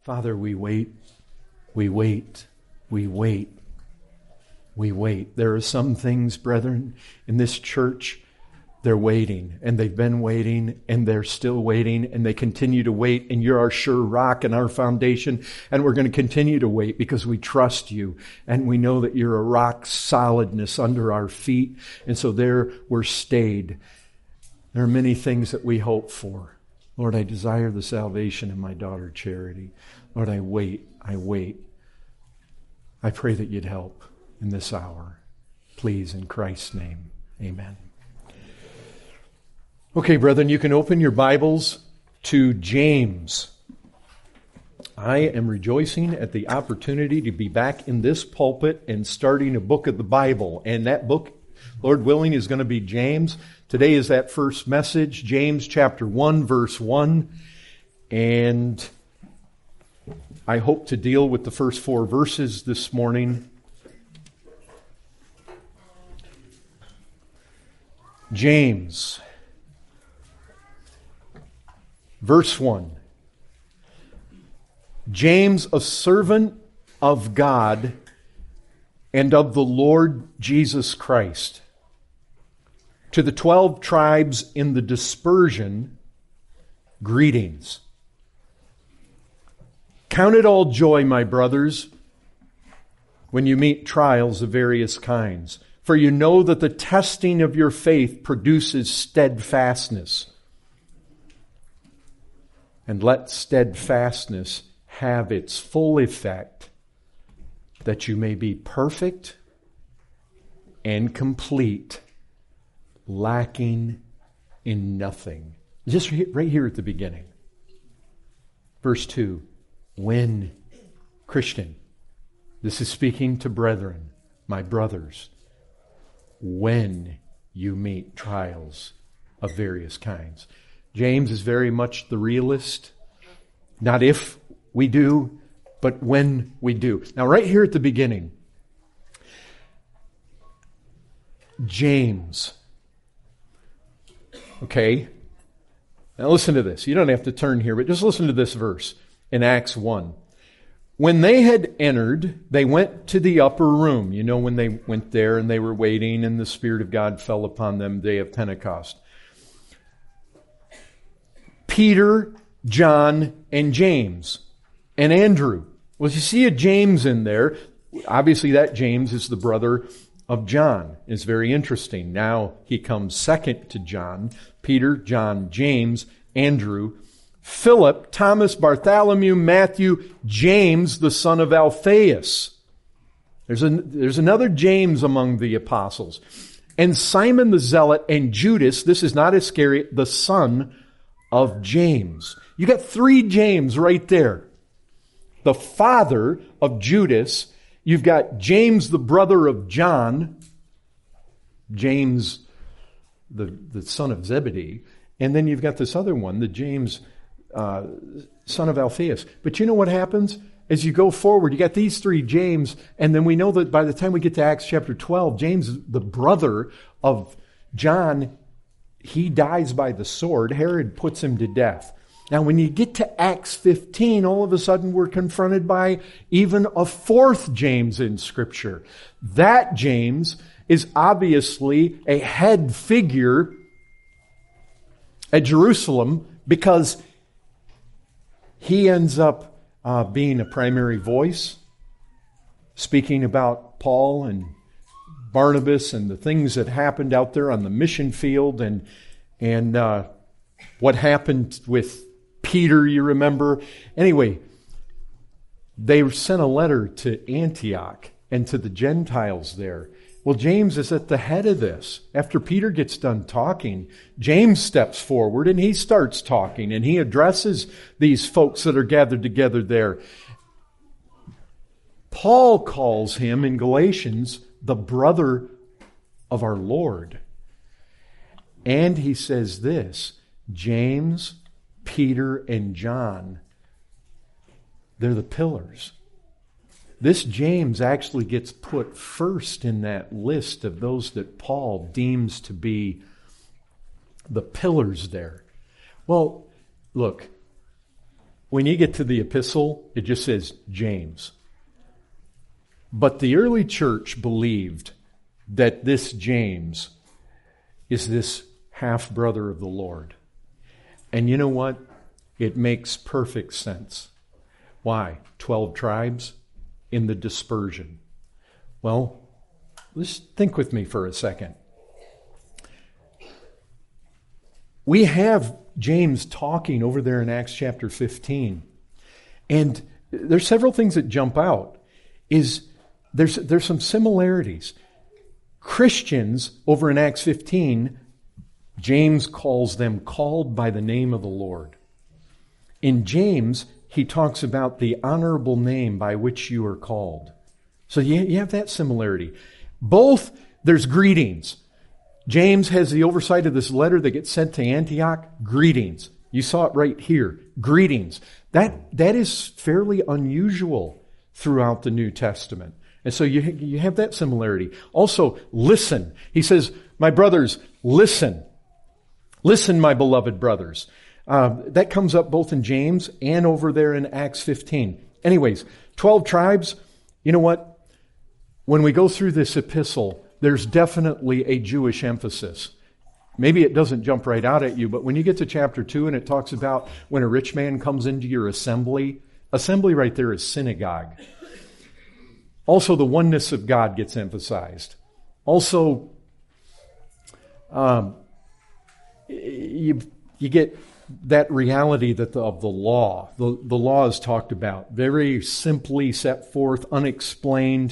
Father, we wait, we wait, we wait, we wait. There are some things, brethren, in this church, they're waiting, and they've been waiting, and they're still waiting, and they continue to wait, and you're our sure rock and our foundation, and we're going to continue to wait because we trust you, and we know that you're a rock solidness under our feet, and so there we're stayed. There are many things that we hope for. Lord, I desire the salvation of my daughter Charity. Lord, I wait, I wait. I pray that you'd help in this hour. Please, in Christ's name, amen. Okay, brethren, you can open your Bibles to James. I am rejoicing at the opportunity to be back in this pulpit and starting a book of the Bible. And that book, Lord willing, is going to be James. Today is that first message, James chapter 1, verse 1. And I hope to deal with the first 4 verses this morning. James, verse 1. James, a servant of God and of the Lord Jesus Christ, to the 12 tribes in the dispersion, greetings. Count it all joy, my brothers, when you meet trials of various kinds, for you know that the testing of your faith produces steadfastness. And let steadfastness have its full effect, that you may be perfect and complete, lacking in nothing. Just right here at the beginning. Verse 2. When, Christian, this is speaking to brethren, my brothers, when you meet trials of various kinds. James is very much the realist. Not if we do, but when we do. Now, right here at the beginning, James. Okay? Now listen to this. You don't have to turn here, but just listen to this verse in Acts 1. When they had entered, they went to the upper room. You know, when they went there and they were waiting and the Spirit of God fell upon them, day of Pentecost. Peter, John, and James, and Andrew. Well, you see a James in there. Obviously, that James is the brother of John. It's very interesting. Now he comes second to John. Peter, John, James, Andrew, Philip, Thomas, Bartholomew, Matthew, James, the son of Alphaeus. There's another James among the apostles. And Simon the Zealot and Judas, this is not Iscariot, the son of James. You got 3 James right there. The father of Judas. You've got James, the brother of John. James, the son of Zebedee. And then you've got this other one, the James, son of Alphaeus. But you know what happens? As you go forward, you got these 3 James, and then we know that by the time we get to Acts chapter 12, James, the brother of John, he dies by the sword. Herod puts him to death. Now, when you get to Acts 15, all of a sudden we're confronted by even a 4th James in Scripture. That James is obviously a head figure at Jerusalem because he ends up being a primary voice, speaking about Paul and Barnabas and the things that happened out there on the mission field and what happened with Peter, you remember. Anyway, they sent a letter to Antioch and to the Gentiles there. Well, James is at the head of this. After Peter gets done talking, James steps forward and he starts talking and he addresses these folks that are gathered together there. Paul calls him in Galatians the brother of our Lord. And he says this, James, Peter, and John, they're the pillars. This James actually gets put first in that list of those that Paul deems to be the pillars there. Well, look, when you get to the epistle, it just says James. But the early church believed that this James is this half-brother of the Lord. And you know what? It makes perfect sense. Why? 12 tribes in the dispersion. Well, let's think with me for a second. We have James talking over there in Acts chapter 15. And there's several things that jump out. There's some similarities. Christians over in Acts 15, James calls them called by the name of the Lord. In James, he talks about the honorable name by which you are called. So you have that similarity. Both, there's greetings. James has the oversight of this letter that gets sent to Antioch. Greetings. You saw it right here. Greetings. That is fairly unusual throughout the New Testament. And so you have that similarity. Also, listen. He says, my brothers, listen. Listen, my beloved brothers. That comes up both in James and over there in Acts 15. Anyways, 12 tribes. You know what? When we go through this epistle, there's definitely a Jewish emphasis. Maybe it doesn't jump right out at you, but when you get to chapter 2 and it talks about when a rich man comes into your assembly right there is synagogue. Also, the oneness of God gets emphasized. Also, you get that reality that of the law. The law is talked about, very simply set forth, unexplained.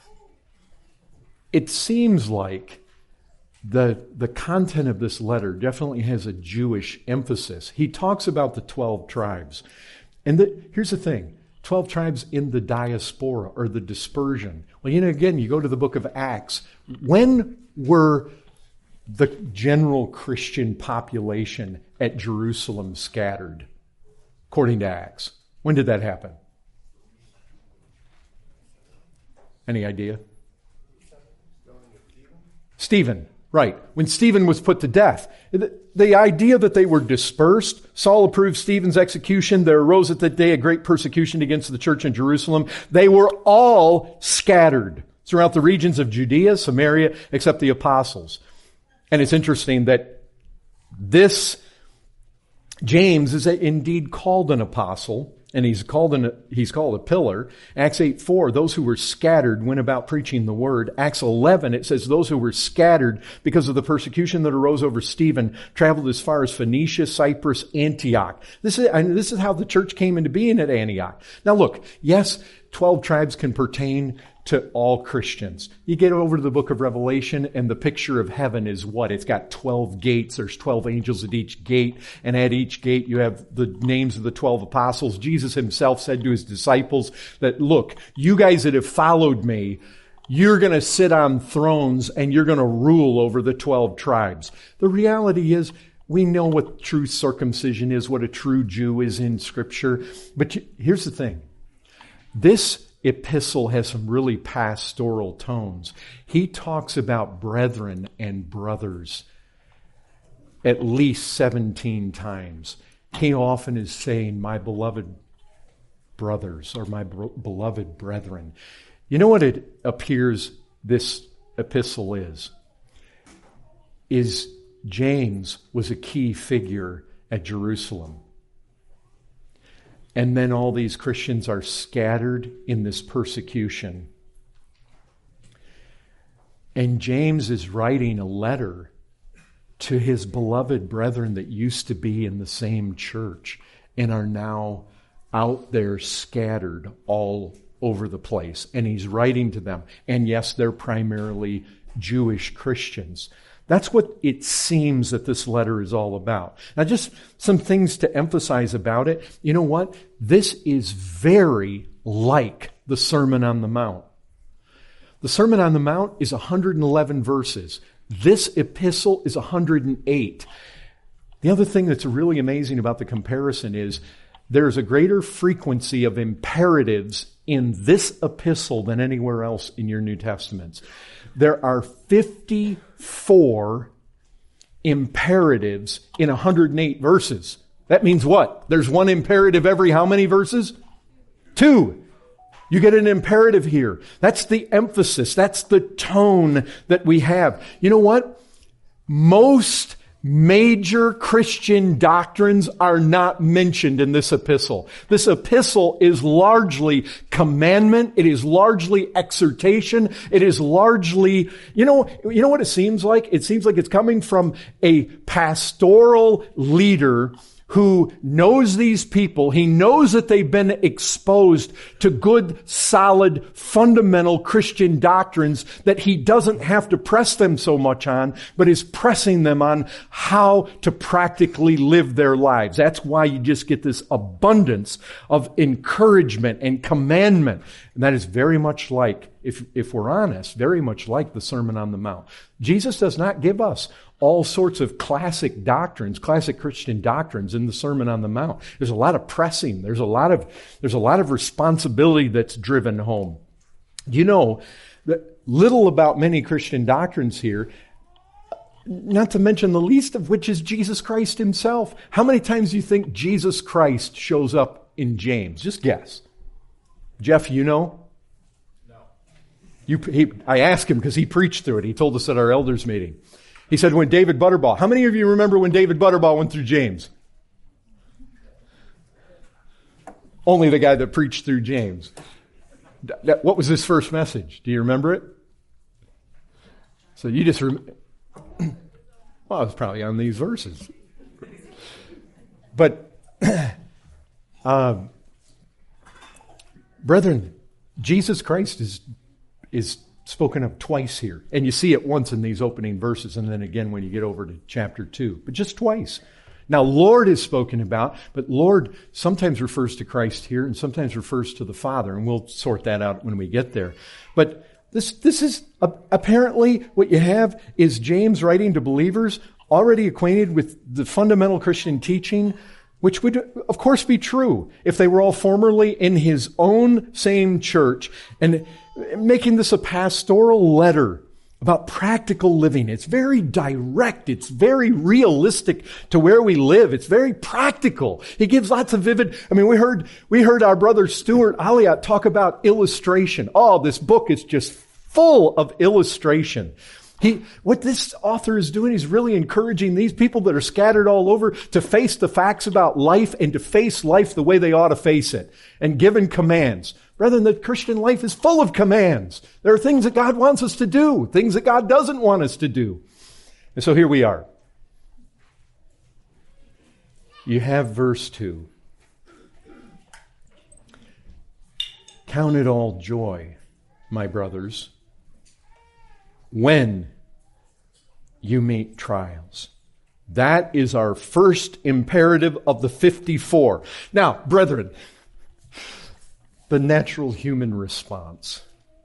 It seems like the content of this letter definitely has a Jewish emphasis. He talks about the 12 tribes. And here's the thing. 12 tribes in the diaspora or the dispersion. Well, again, you go to the book of Acts. When were the general Christian population at Jerusalem scattered? According to Acts. When did that happen? Any idea? Stephen, right. When Stephen was put to death. The idea that they were dispersed, Saul approved Stephen's execution. There arose at that day a great persecution against the church in Jerusalem. They were all scattered throughout the regions of Judea, Samaria, except the apostles. And it's interesting that this James is indeed called an apostle, and he's called a pillar. Acts 8:4, those who were scattered went about preaching the word. Acts 11, it says those who were scattered because of the persecution that arose over Stephen traveled as far as Phoenicia, Cyprus, Antioch. This is how the church came into being at Antioch. Now look, yes, 12 tribes can pertain to all Christians. You get over to the book of Revelation and the picture of heaven is what? It's got 12 gates. There's 12 angels at each gate. And at each gate you have the names of the 12 apostles. Jesus himself said to his disciples that, look, you guys that have followed me, you're going to sit on thrones and you're going to rule over the 12 tribes. The reality is we know what true circumcision is, what a true Jew is in Scripture. But here's the thing. This epistle has some really pastoral tones. He talks about brethren and brothers at least 17 times. He often is saying, my beloved brothers or my beloved brethren. You know what it appears this epistle is James was a key figure at Jerusalem. And then all these Christians are scattered in this persecution. And James is writing a letter to his beloved brethren that used to be in the same church and are now out there scattered all over the place. And he's writing to them. And yes, they're primarily Jewish Christians. That's what it seems that this letter is all about. Now, just some things to emphasize about it. You know what? This is very like the Sermon on the Mount. The Sermon on the Mount is 111 verses. This epistle is 108. The other thing that's really amazing about the comparison is there's a greater frequency of imperatives in this epistle than anywhere else in your New Testaments. There are 54 imperatives in 108 verses. That means what? There's one imperative every how many verses? 2. You get an imperative here. That's the emphasis. That's the tone that we have. You know what? Most major Christian doctrines are not mentioned in this epistle. This epistle is largely commandment. It is largely exhortation. It is largely, you know what it seems like? It seems like it's coming from a pastoral leader who knows these people. He knows that they've been exposed to good, solid, fundamental Christian doctrines that he doesn't have to press them so much on, but is pressing them on how to practically live their lives. That's why you just get this abundance of encouragement and commandment. And that is very much like, if we're honest, very much like the Sermon on the Mount. Jesus does not give us all sorts of classic doctrines, classic Christian doctrines in the Sermon on the Mount. There's a lot of pressing. There's a lot of responsibility that's driven home. You know, little about many Christian doctrines here, not to mention the least of which is Jesus Christ himself. How many times do you think Jesus Christ shows up in James? Just guess. Jeff, you know? No. I asked him because he preached through it. He told us at our elders meeting. He said when David Butterball, how many of you remember when David Butterball went through James? Only the guy that preached through James. What was his first message? Do you remember it? So you just well, it was probably on these verses. But, brethren, Jesus Christ is spoken of twice here. And you see it once in these opening verses and then again when you get over to chapter 2. But just twice. Now, Lord is spoken about, but Lord sometimes refers to Christ here and sometimes refers to the Father. And we'll sort that out when we get there. But this is apparently what you have is James writing to believers already acquainted with the fundamental Christian teaching, which would, of course, be true if they were all formerly in his own same church, and making this a pastoral letter about practical living. It's very direct. It's very realistic to where we live. It's very practical. He gives lots of vivid, we heard our brother Stuart Alliott talk about illustration. Oh, this book is just full of illustration. What this author is doing is really encouraging these people that are scattered all over to face the facts about life and to face life the way they ought to face it and given commands. Brethren, the Christian life is full of commands. There are things that God wants us to do, things that God doesn't want us to do. And so here we are. You have verse 2. Count it all joy, my brothers, when you meet trials. That is our first imperative of the 54. Now, brethren, the natural human response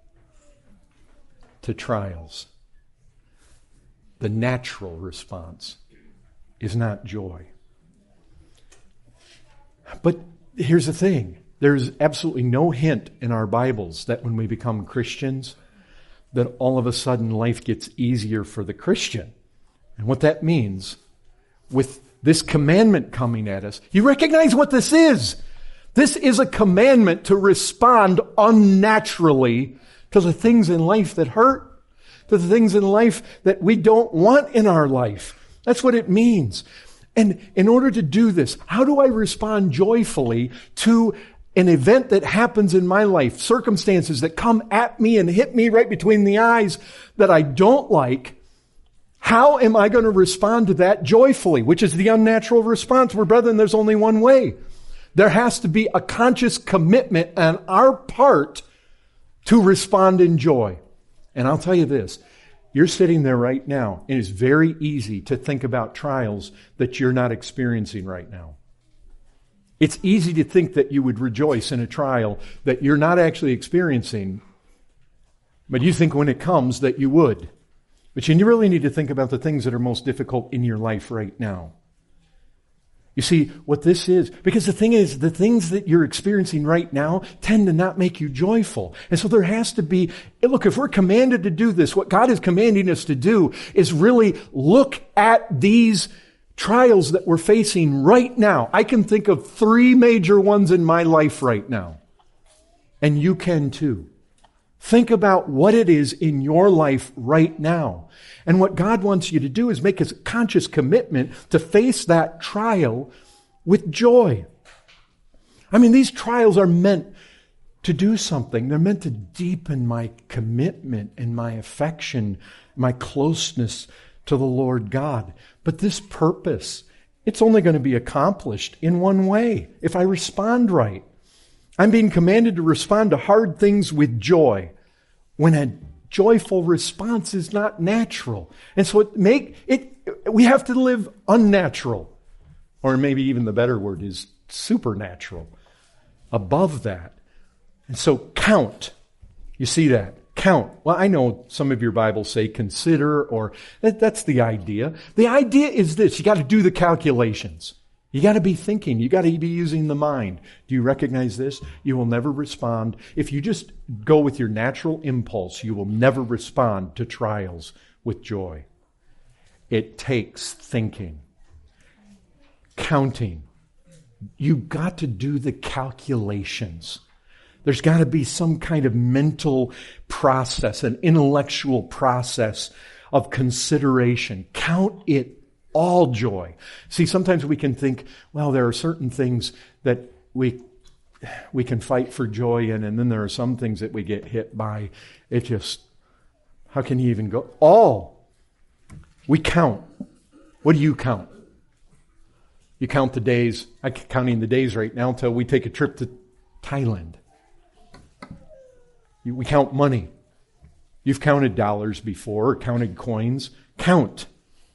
to trials, the natural response is not joy. But here's the thing. There's absolutely no hint in our Bibles that when we become Christians, that all of a sudden life gets easier for the Christian. And what that means, with this commandment coming at us, you recognize what this is. This is a commandment to respond unnaturally to the things in life that hurt, to the things in life that we don't want in our life. That's what it means. And in order to do this, how do I respond joyfully to an event that happens in my life, circumstances that come at me and hit me right between the eyes that I don't like? How am I going to respond to that joyfully, which is the unnatural response? Well, brethren, there's only one way. There has to be a conscious commitment on our part to respond in joy. And I'll tell you this, you're sitting there right now, and it's very easy to think about trials that you're not experiencing right now. It's easy to think that you would rejoice in a trial that you're not actually experiencing, but you think when it comes that you would. But you really need to think about the things that are most difficult in your life right now. You see, what this is, because the thing is, the things that you're experiencing right now tend to not make you joyful. And so there has to be, look, if we're commanded to do this, what God is commanding us to do is really look at these Trials that we're facing right now. I can think of 3 major ones in my life right now. And you can too. Think about what it is in your life right now. And what God wants you to do is make a conscious commitment to face that trial with joy. I mean, these trials are meant to do something. They're meant to deepen my commitment and my affection, my closeness to the Lord God. But this purpose, it's only going to be accomplished in one way, if I respond right. I'm being commanded to respond to hard things with joy, when a joyful response is not natural. And so we have to live unnatural, or maybe even the better word is supernatural, above that. And so count. You see that? Count. Well, I know some of your Bibles say consider, or that's the idea. The idea is this. You got to do the calculations. You got to be thinking. You got to be using the mind. Do you recognize this? You will never respond. If you just go with your natural impulse, you will never respond to trials with joy. It takes thinking, counting. You've got to do the calculations. There's got to be some kind of mental process, an intellectual process of consideration. Count it all joy. See, sometimes we can think, well, there are certain things that we can fight for joy in, and then there are some things that we get hit by. It just, how can you even go? All. We count. What do you count? You count the days. I'm counting the days right now until we take a trip to Thailand. We count money. You've counted dollars before, or counted coins. Count.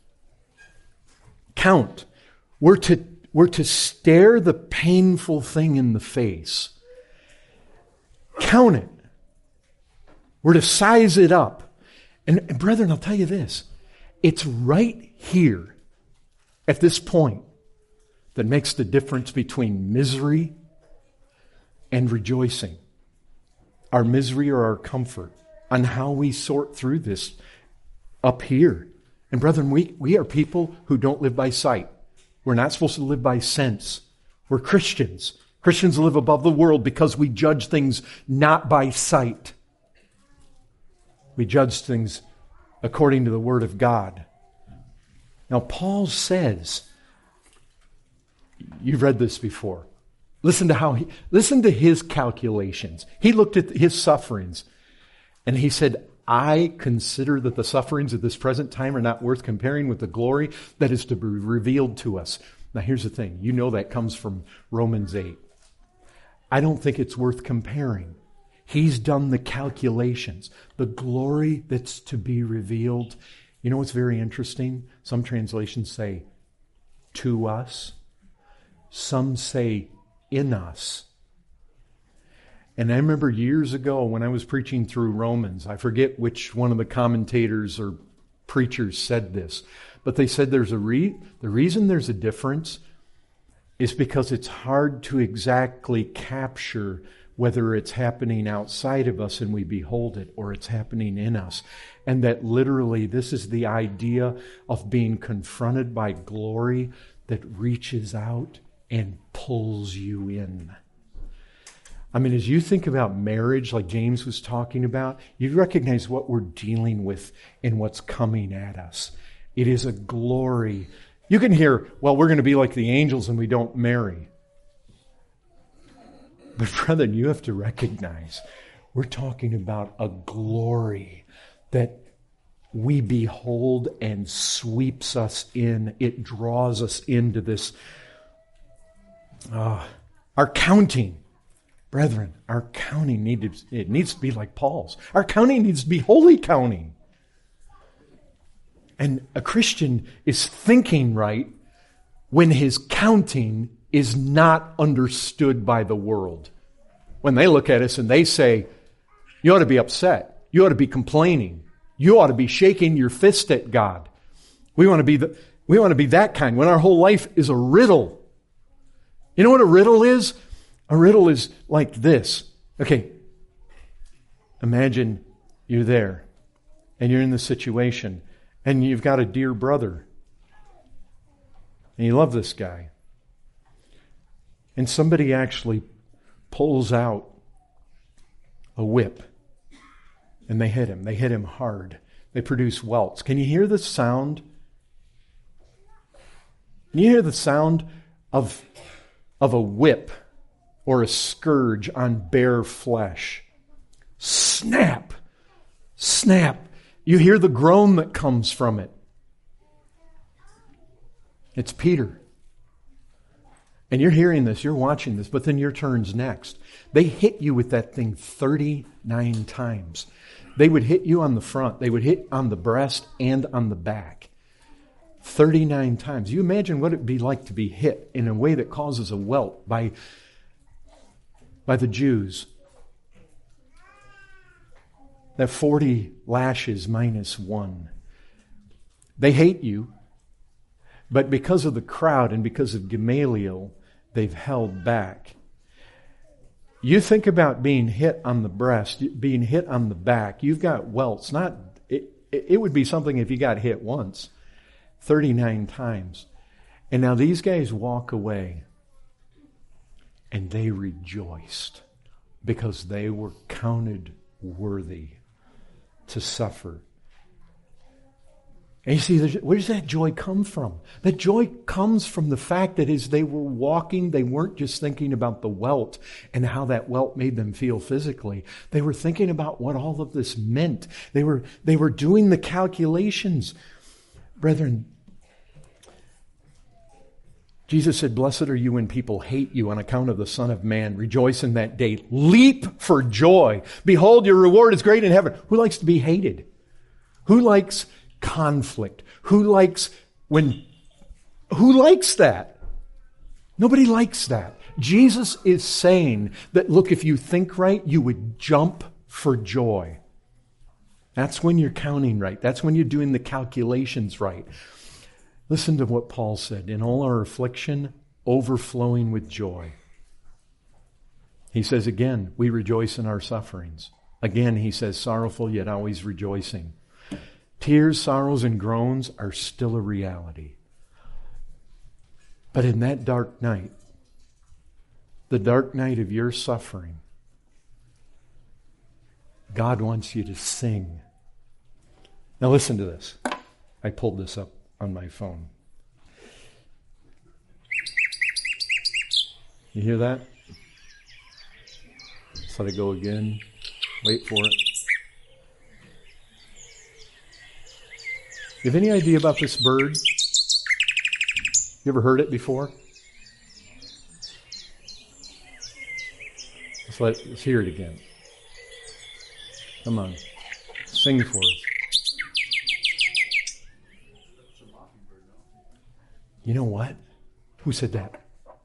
Count. We're to stare the painful thing in the face. Count it. We're to size it up. And brethren, I'll tell you this. It's right here, at this point, that makes the difference between misery and rejoicing. Our misery or our comfort, on how we sort through this up here. And brethren, we are people who don't live by sight. We're not supposed to live by sense. We're Christians. Christians live above the world because we judge things not by sight. We judge things according to the Word of God. Now, Paul says, you've read this before. Listen to his calculations. He looked at his sufferings and he said, I consider that the sufferings of this present time are not worth comparing with the glory that is to be revealed to us. Now here's the thing. You know that comes from Romans 8. I don't think it's worth comparing. He's done the calculations. The glory that's to be revealed. You know what's very interesting? Some translations say to us. Some say in us. And I remember years ago when I was preaching through Romans, I forget which one of the commentators or preachers said this, but they said the reason there's a difference is because it's hard to exactly capture whether it's happening outside of us and we behold it, or it's happening in us. And that literally this is the idea of being confronted by glory that reaches out and pulls you in. I mean, as you think about marriage, like James was talking about, you recognize what we're dealing with and what's coming at us. It is a glory. You can hear, well, we're going to be like the angels and we don't marry. But brethren, you have to recognize, we're talking about a glory that we behold and sweeps us in. It draws us into this. Our counting, brethren, our counting needs to be like Paul's. Our counting needs to be holy counting. And a Christian is thinking right when his counting is not understood by the world. When they look at us and they say, you ought to be upset. You ought to be complaining. You ought to be shaking your fist at God. We want to be that kind when our whole life is a riddle. You know what a riddle is? A riddle is like this. Okay, imagine you're there and you're in the situation and you've got a dear brother And you love this guy. And somebody actually pulls out a whip. And they hit him. They hit him hard. They produce welts. Can you hear the sound? Can you hear the sound of a whip or a scourge on bare flesh? Snap! Snap! You hear the groan that comes from it. It's Peter. And you're hearing this, you're watching this, but then your turn's next. They hit you with that thing 39 times. They would hit you on the front. They would hit on the breast and on the back. 39 times. You imagine what it would be like to be hit in a way that causes a welt by the Jews. That 40 lashes minus 1. They hate you, but because of the crowd and because of Gamaliel, they've held back. You think about being hit on the breast, being hit on the back. You've got welts. It would be something if you got hit once, 39 times. And now these guys walk away, and they rejoiced because they were counted worthy to suffer. And you see, where does that joy come from? That joy comes from the fact that as they were walking, they weren't just thinking about the welt and how that welt made them feel physically. They were thinking about what all of this meant. They were doing the calculations. Brethren, Jesus said, "Blessed are you when people hate you on account of the Son of Man. Rejoice in that day. Leap for joy. Behold, your reward is great in heaven." Who likes to be hated? Who likes conflict? Who likes that? Nobody likes that. Jesus is saying that, look, if you think right, you would jump for joy. That's when you're counting right. That's when you're doing the calculations right. Listen to what Paul said. In all our affliction, overflowing with joy. He says again, we rejoice in our sufferings. Again, he says, sorrowful yet always rejoicing. Tears, sorrows, and groans are still a reality. But in that dark night, the dark night of your suffering, God wants you to sing. Now listen to this. I pulled this up on my phone. You hear that? Let's let it go again. Wait for it. You have any idea about this bird? You ever heard it before? Let's hear it again. Come on. Sing for us. You know what? Who said that?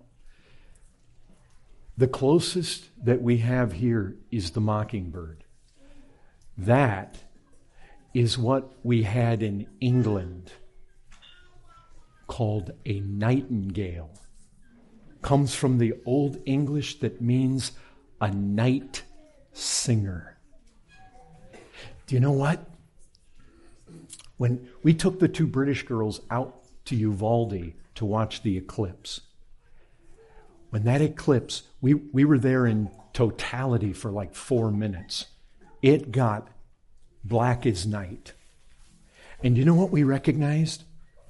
The closest that we have here is the mockingbird. That is what we had in England called a nightingale. Comes from the Old English that means a night singer. Do you know what? When we took the two British girls out to Uvalde to watch the eclipse. When that eclipse, we were there in totality for like 4 minutes. It got black as night. And you know what we recognized?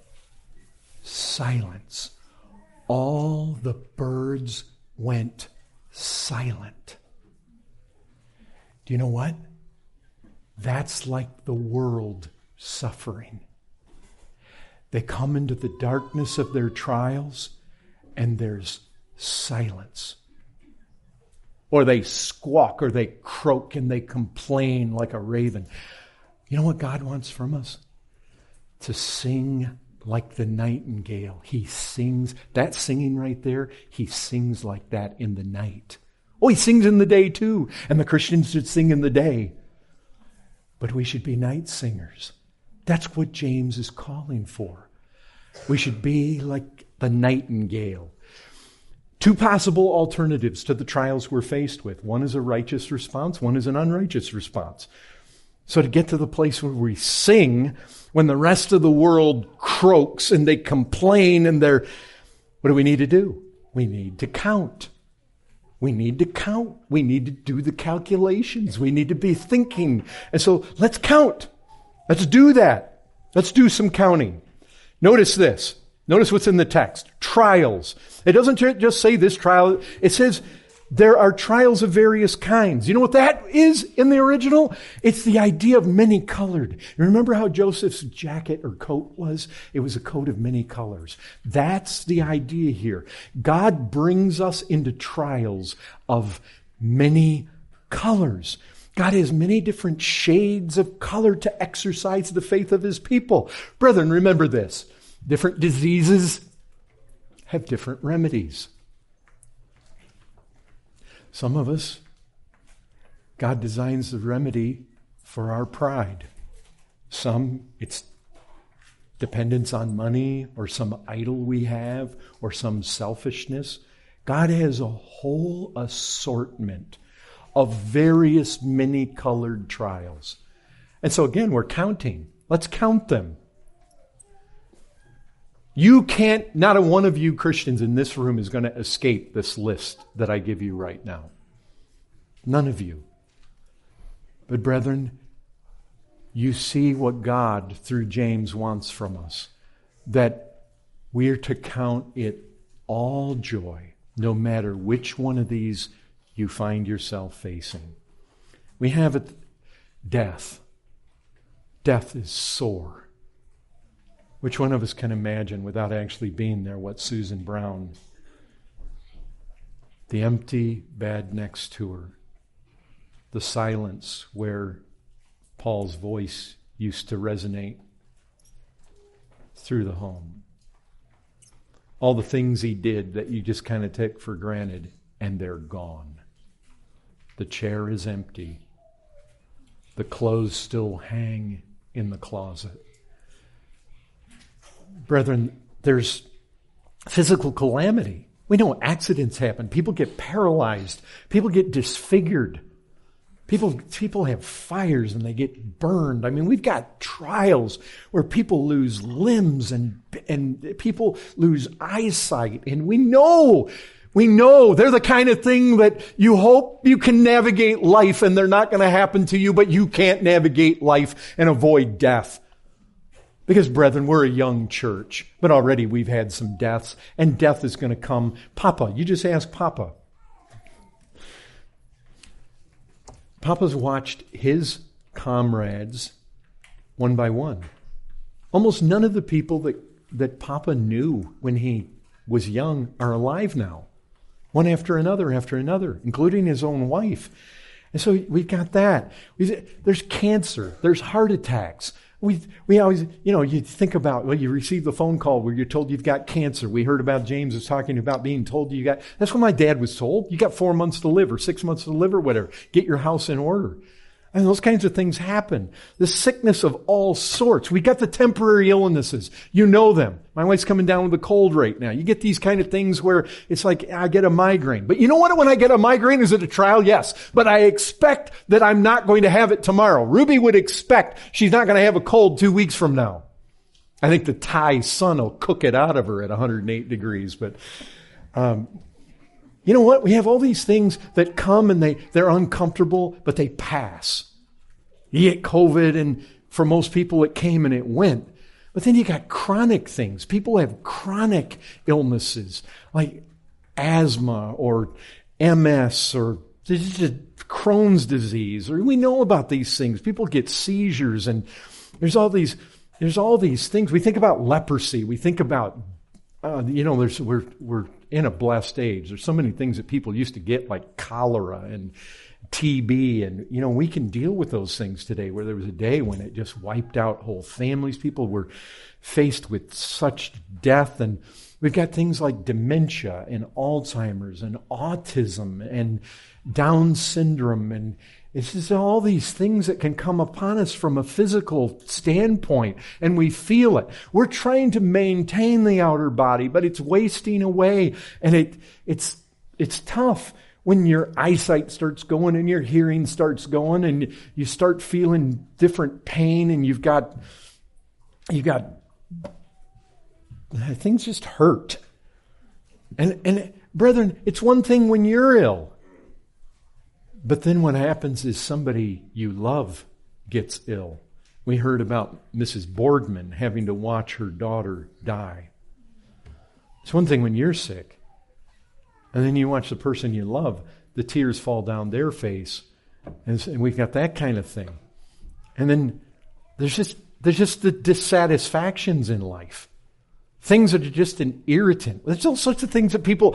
Silence. All the birds went silent. Do you know what? That's like the world suffering. They come into the darkness of their trials and there's silence. Or they squawk or they croak and they complain like a raven. You know what God wants from us? To sing like the nightingale. He sings, that singing right there, he sings like that in the night. Oh, he sings in the day too. And the Christians should sing in the day. But we should be night singers. That's what James is calling for. We should be like the nightingale. Two possible alternatives to the trials we're faced with. One is a righteous response, one is an unrighteous response. So to get to the place where we sing when the rest of the world croaks and they complain and what do we need to do? We need to count. We need to count. We need to do the calculations. We need to be thinking. And so let's count. Let's do that. Let's do some counting. Notice this. Notice what's in the text. Trials. It doesn't just say this trial. It says there are trials of various kinds. You know what that is in the original? It's the idea of many-colored. You remember how Joseph's jacket or coat was? It was a coat of many colors. That's the idea here. God brings us into trials of many colors. God has many different shades of color to exercise the faith of His people. Brethren, remember this. Different diseases have different remedies. Some of us, God designs the remedy for our pride. Some, it's dependence on money or some idol we have or some selfishness. God has a whole assortment of various many-colored trials. And so again, we're counting. Let's count them. Not a one of you Christians in this room is going to escape this list that I give you right now. None of you. But brethren, you see what God, through James, wants from us. That we're to count it all joy, no matter which one of these you find yourself facing. We have it, death. Death is sore. Which one of us can imagine, without actually being there, what Susan Brown, the empty bed next to her, the silence where Paul's voice used to resonate through the home, all the things he did that you just kind of take for granted, and they're gone. The chair is empty. The clothes still hang in the closet. Brethren, there's physical calamity. We know accidents happen. People get paralyzed. People get disfigured. People have fires and they get burned. I mean, we've got trials where people lose limbs and people lose eyesight. And we know they're the kind of thing that you hope you can navigate life and they're not going to happen to you, but you can't navigate life and avoid death. Because, brethren, we're a young church, but already we've had some deaths, and death is going to come. Papa, you just ask Papa. Papa's watched his comrades one by one. Almost none of the people that Papa knew when he was young are alive now. One after another, including his own wife. And so we've got that. There's cancer. There's heart attacks. We always, you think about, you receive the phone call where you're told you've got cancer. We heard about James was talking about being told that's what my dad was told. You got 4 months to live or 6 months to live or whatever. Get your house in order. And those kinds of things happen. The sickness of all sorts. We got the temporary illnesses. You know them. My wife's coming down with a cold right now. You get these kind of things where it's like, I get a migraine. But you know what? When I get a migraine, is it a trial? Yes. But I expect that I'm not going to have it tomorrow. Ruby would expect she's not going to have a cold 2 weeks from now. I think the Thai sun will cook it out of her at 108 degrees. But, you know what? We have all these things that come and they're uncomfortable, but they pass. You get COVID, and for most people it came and it went. But then you got chronic things. People have chronic illnesses like asthma or MS or Crohn's disease. Or we know about these things. People get seizures, and there's all these things. We think about leprosy. We think about we're in a blessed age. There's so many things that people used to get, like cholera and TB, and we can deal with those things today, where there was a day when it just wiped out whole families. People were faced with such death, and we've got things like dementia and Alzheimer's and autism and Down syndrome, and it's just all these things that can come upon us from a physical standpoint, and we feel it. We're trying to maintain the outer body, but it's wasting away, and it's tough. when your eyesight starts going and your hearing starts going and you start feeling different pain and you got things just hurt. And brethren, it's one thing when you're ill. But then what happens is somebody you love gets ill. We heard about Mrs. Boardman having to watch her daughter die. It's one thing when you're sick. And then you watch the person you love, the tears fall down their face. And we've got that kind of thing. And then there's just the dissatisfactions in life. Things that are just an irritant. There's all sorts of things that people,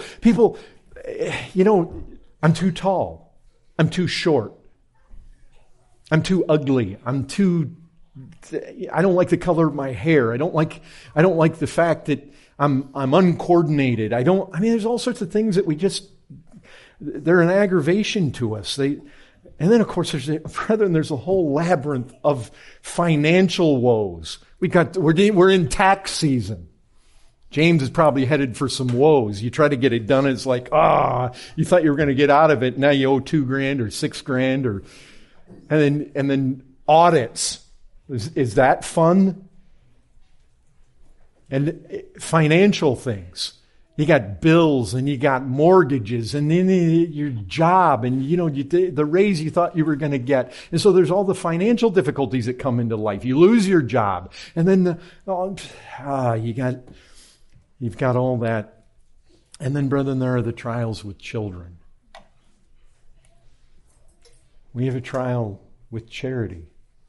I'm too tall. I'm too short. I'm too ugly. I don't like the color of my hair. I don't like the fact that I'm uncoordinated. There's all sorts of things that they're an aggravation to us. And then of course there's a whole labyrinth of financial woes. We're in tax season. James is probably headed for some woes. You try to get it done, it's like, you thought you were going to get out of it. Now you owe $2,000 or $6,000 and then audits. Is that fun? And financial things. You got bills and you got mortgages and then your job and the raise you thought you were going to get. And so there's all the financial difficulties that come into life. You lose your job and then you've got all that. And then, brethren, there are the trials with children. We have a trial with Charity.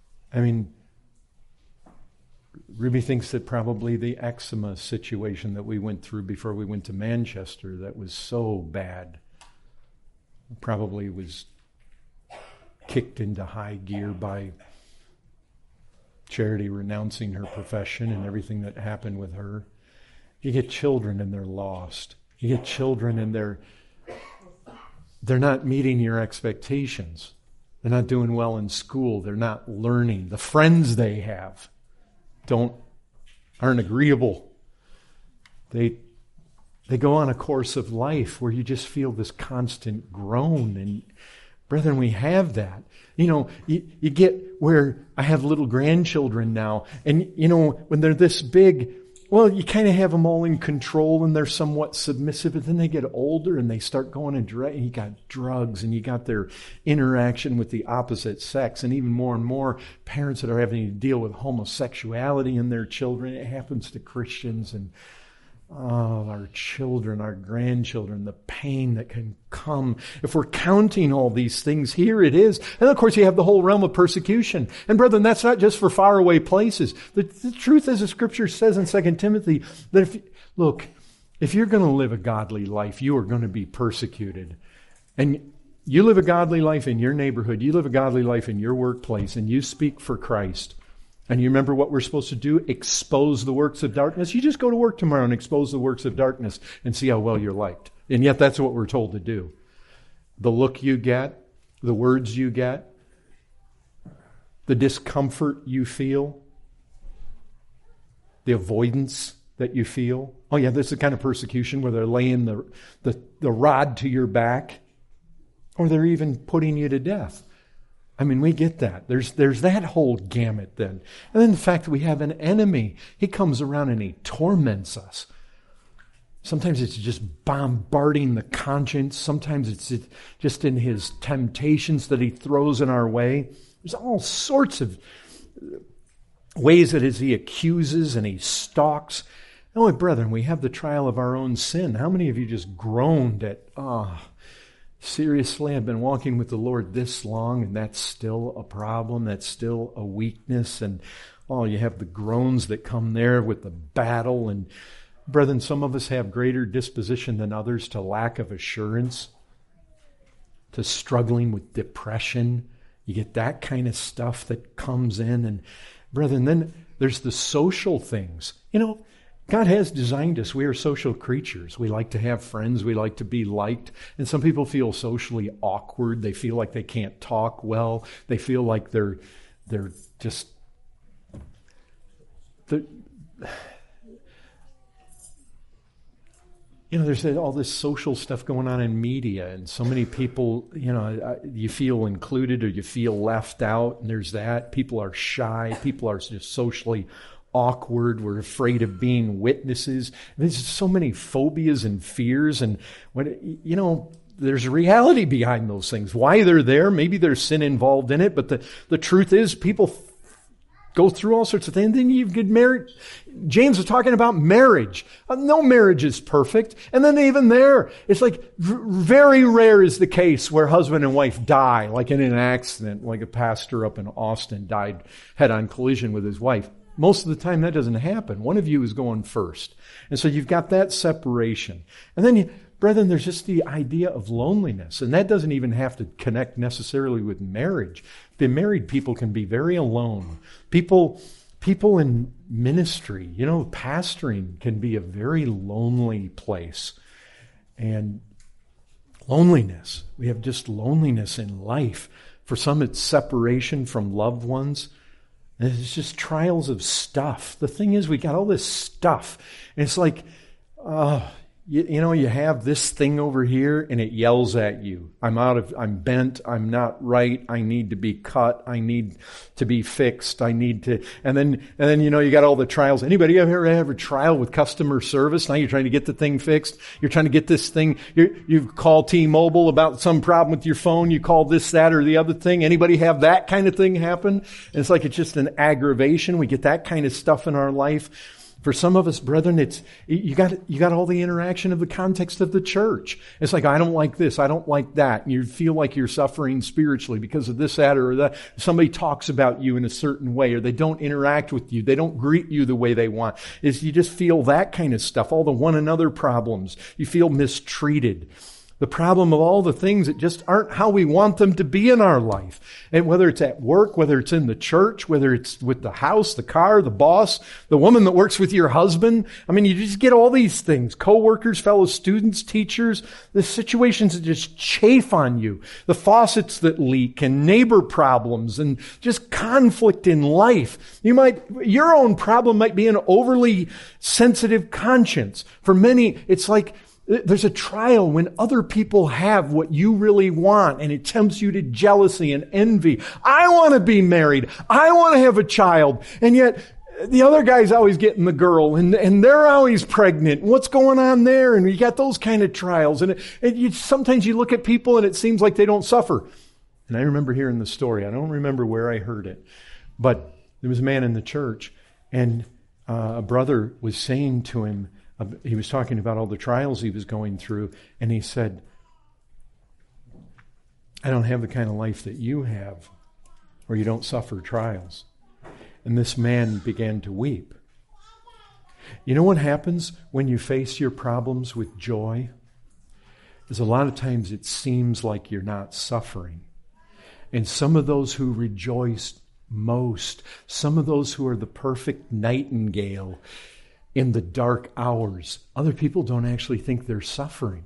Ruby thinks that probably the eczema situation that we went through before we went to Manchester, that was so bad, probably was kicked into high gear by Charity renouncing her profession and everything that happened with her. You get children and they're lost. You get children and they're not meeting your expectations. They're not doing well in school. They're not learning. The friends they have aren't agreeable. They go on a course of life where you just feel this constant groan. And brethren, we have that. You get where I have little grandchildren now, and when they're this big, well, you kind of have them all in control and they're somewhat submissive, but then they get older and they start going and you got drugs and you got their interaction with the opposite sex, and even more parents that are having to deal with homosexuality in their children. It happens to Christians, and our children, our grandchildren, the pain that can come. If we're counting all these things, here it is. And of course you have the whole realm of persecution. And brethren, that's not just for faraway places. The truth is, the Scripture says in 2 Timothy, that if you're going to live a godly life, you are going to be persecuted. And you live a godly life in your neighborhood, you live a godly life in your workplace, and you speak for Christ. And you remember what we're supposed to do? Expose the works of darkness. You just go to work tomorrow and expose the works of darkness and see how well you're liked. And yet that's what we're told to do. The look you get, the words you get, the discomfort you feel, the avoidance that you feel. Oh yeah, this is the kind of persecution where they're laying the rod to your back, or they're even putting you to death. We get that. There's that whole gamut then. And then the fact that we have an enemy. He comes around and he torments us. Sometimes it's just bombarding the conscience. Sometimes it's just in his temptations that he throws in our way. There's all sorts of ways that he accuses and he stalks. Oh, brethren, we have the trial of our own sin. How many of you just groaned at, seriously, I've been walking with the Lord this long and that's still a problem, that's still a weakness, and you have the groans that come there with the battle. And brethren, some of us have greater disposition than others to lack of assurance, to struggling with depression. You get that kind of stuff that comes in. And brethren, then there's the social things. God has designed us. We are social creatures. We like to have friends. We like to be liked. And some people feel socially awkward. They feel like they can't talk well. They feel like they're just... There's all this social stuff going on in media, and so many people, you feel included or you feel left out, and there's that. People are shy. People are just socially awkward. We're afraid of being witnesses. There's so many phobias and fears, and there's reality behind those things. Why they're there, maybe there's sin involved in it, but the truth is people go through all sorts of things. Then you get married. James was talking about marriage. No marriage is perfect. And then even there, it's like very rare is the case where husband and wife die, like in an accident, like a pastor up in Austin died head-on collision with his wife. Most of the time that doesn't happen. One of you is going first. And so you've got that separation. And then brethren, there's just the idea of loneliness. And that doesn't even have to connect necessarily with marriage. The married people can be very alone. People in ministry, pastoring can be a very lonely place. And loneliness, we have just loneliness in life. For some, it's separation from loved ones. And it's just trials of stuff. The thing is, we got all this stuff. And it's like, you have this thing over here and it yells at you. I'm bent. I'm not right. I need to be cut. I need to be fixed. and then, you got all the trials. Anybody ever have a trial with customer service? Now you're trying to get the thing fixed. You're trying to get this thing. You call T-Mobile about some problem with your phone. You call this, that, or the other thing. Anybody have that kind of thing happen? And it's like it's just an aggravation. We get that kind of stuff in our life. For some of us, brethren, it's you got all the interaction of the context of the church. It's like, I don't like this, I don't like that. And you feel like you're suffering spiritually because of this, that, or that. Somebody talks about you in a certain way, or they don't interact with you. They don't greet you the way they want. You just feel that kind of stuff, all the one another problems. You feel mistreated. The problem of all the things that just aren't how we want them to be in our life. And whether it's at work, whether it's in the church, whether it's with the house, the car, the boss, the woman that works with your husband. You just get all these things. Co-workers, fellow students, teachers, the situations that just chafe on you. The faucets that leak and neighbor problems and just conflict in life. Your own problem might be an overly sensitive conscience. For many, it's like, there's a trial when other people have what you really want, and it tempts you to jealousy and envy. I want to be married. I want to have a child. And yet the other guy's always getting the girl, and they're always pregnant. What's going on there? And you got those kind of trials. And sometimes you look at people and it seems like they don't suffer. And I remember hearing the story. I don't remember where I heard it. But there was a man in the church, and a brother was saying to him, he was talking about all the trials he was going through, and he said, I don't have the kind of life that you have, where you don't suffer trials. And this man began to weep. You know what happens when you face your problems with joy? Is a lot of times it seems like you're not suffering. And some of those who rejoice most, some of those who are the perfect nightingale in the dark hours, other people don't actually think they're suffering.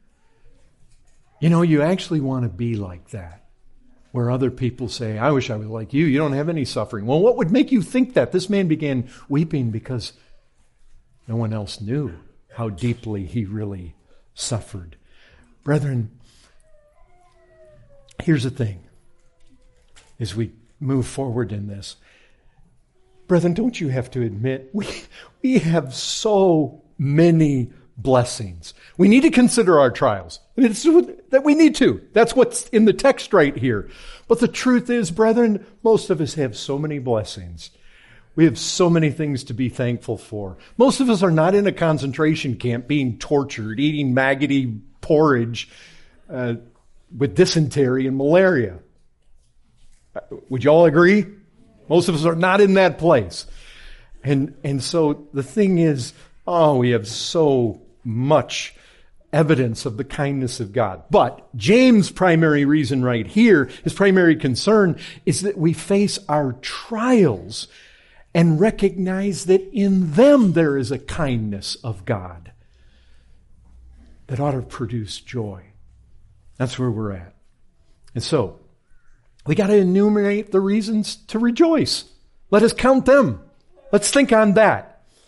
You actually want to be like that, where other people say, I wish I was like you. You don't have any suffering. Well, what would make you think that? This man began weeping because no one else knew how deeply he really suffered. Brethren, here's the thing. As we move forward in this, brethren, don't you have to admit, we have so many blessings. We need to consider our trials. It's that we need to. That's what's in the text right here. But the truth is, brethren, most of us have so many blessings. We have so many things to be thankful for. Most of us are not in a concentration camp being tortured, eating maggoty porridge with dysentery and malaria. Would you all agree? Most of us are not in that place. And so the thing is, we have so much evidence of the kindness of God. But James' primary reason right here, his primary concern, is that we face our trials and recognize that in them there is a kindness of God that ought to produce joy. That's where we're at. And so, we got to enumerate the reasons to rejoice. Let us count them. Let's think on that.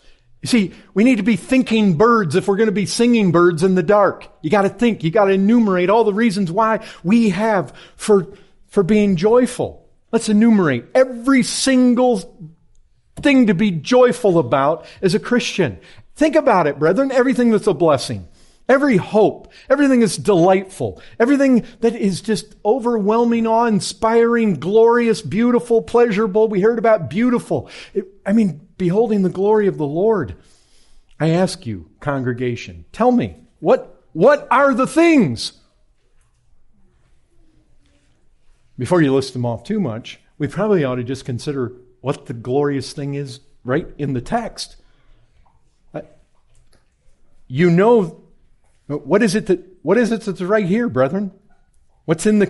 You see, we need to be thinking birds if we're going to be singing birds in the dark. You got to think. You got to enumerate all the reasons why we have for being joyful. Let's enumerate every single thing to be joyful about as a Christian. Think about it, brethren. Everything that's a blessing. Every hope, everything that's delightful, everything that is just overwhelming, awe-inspiring, glorious, beautiful, pleasurable. We heard about beautiful. Beholding the glory of the Lord. I ask you, congregation, tell me, what are the things? Before you list them off too much, we probably ought to just consider what the glorious thing is right in the text. You know, what is it that's right here, brethren? What's the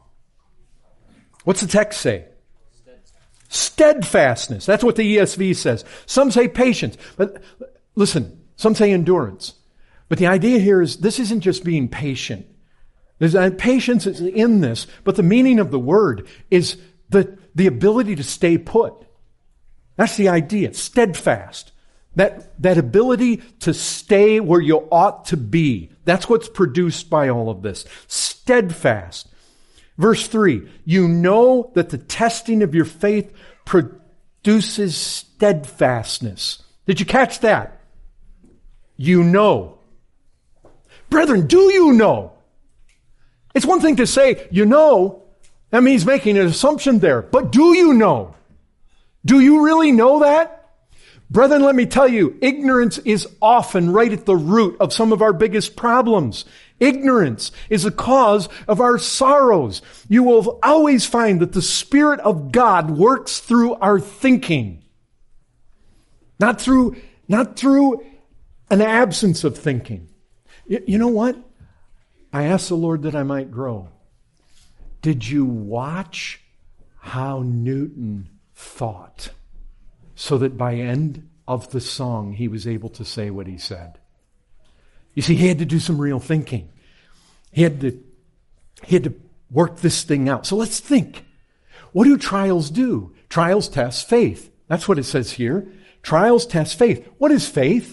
text say? Steadfastness. That's what the ESV says. Some say patience. But listen, some say endurance. But the idea here is this isn't just being patient. Patience is in this, but the meaning of the word is the ability to stay put. That's the idea. Steadfast. That ability to stay where you ought to be. That's what's produced by all of this. Steadfast. Verse 3, you know that the testing of your faith produces steadfastness. Did you catch that? You know. Brethren, do you know? It's one thing to say, you know. That means making an assumption there. But do you know? Do you really know that? Brethren, let me tell you, ignorance is often right at the root of some of our biggest problems. Ignorance is the cause of our sorrows. You will always find that the Spirit of God works through our thinking. Not through an absence of thinking. You know what? I asked the Lord that I might grow. Did you watch how Newton thought? So that by end of the song, he was able to say what he said. You see, he had to do some real thinking. He had to work this thing out. So let's think. What do trials do? Trials test faith. That's what it says here. Trials test faith. What is faith?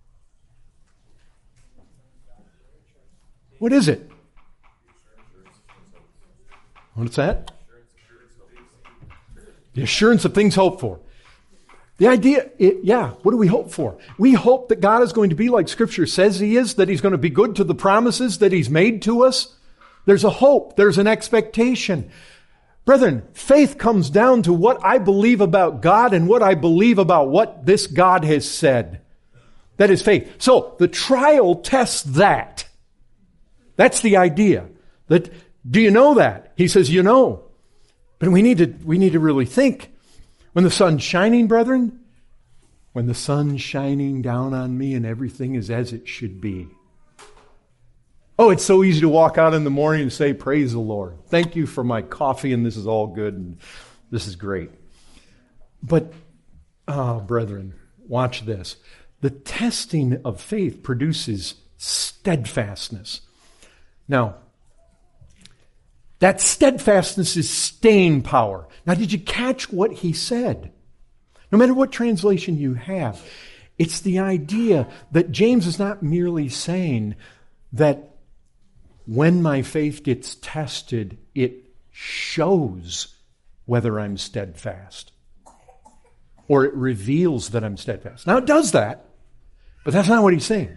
What is it? What's that? The assurance of things hoped for. The idea, what do we hope for? We hope that God is going to be like Scripture says He is, that He's going to be good to the promises that He's made to us. There's a hope. There's an expectation. Brethren, faith comes down to what I believe about God and what I believe about what this God has said. That is faith. So, the trial tests that. That's the idea. Do you know that? He says, you know. But we need to really think. When the sun's shining, brethren, when the sun's shining down on me and everything is as it should be. Oh, it's so easy to walk out in the morning and say, praise the Lord. Thank you for my coffee and this is all good and this is great. But, brethren, watch this. The testing of faith produces steadfastness. Now, that steadfastness is staying power. Now, did you catch what he said? No matter what translation you have, it's the idea that James is not merely saying that when my faith gets tested, it shows whether I'm steadfast. Or it reveals that I'm steadfast. Now, it does that, but that's not what he's saying.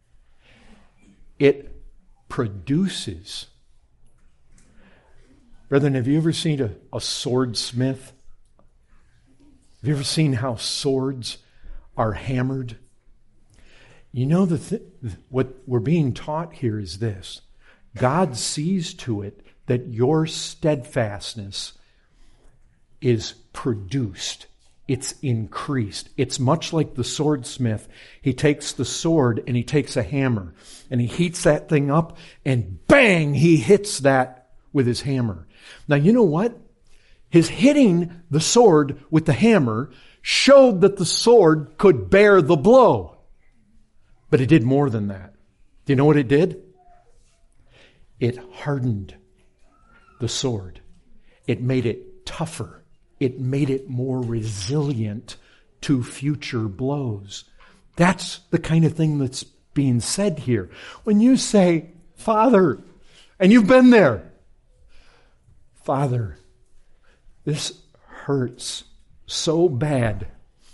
It produces. Brethren, have you ever seen a swordsmith? Have you ever seen how swords are hammered? You know, what we're being taught here is this. God sees to it that your steadfastness is produced. It's increased. It's much like the swordsmith. He takes the sword and he takes a hammer and he heats that thing up and bang, he hits that with his hammer. Now, you know what? His hitting the sword with the hammer showed that the sword could bear the blow. But it did more than that. Do you know what it did? It hardened the sword. It made it tougher. It made it more resilient to future blows. That's the kind of thing that's being said here. When you say, Father, and you've been there, Father, this hurts so bad.